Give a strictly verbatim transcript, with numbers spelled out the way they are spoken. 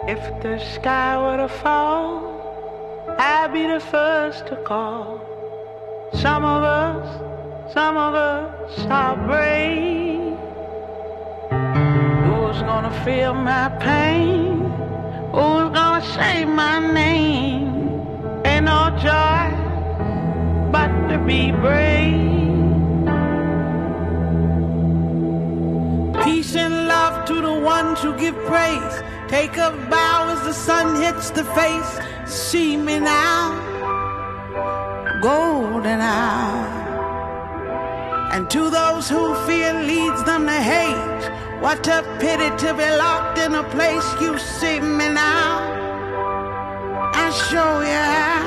If the sky were to fall, I'd be the first to call. Some of us, some of us are brave. Who's gonna feel my pain? Who's gonna say my name? Ain't no joy but to be brave. Peace and love to the ones who give praise. Take a bow as the sun hits the face. See me now, golden hour. And to those who fear leads them to hate, what a pity to be locked in a place. You see me now, I show you how.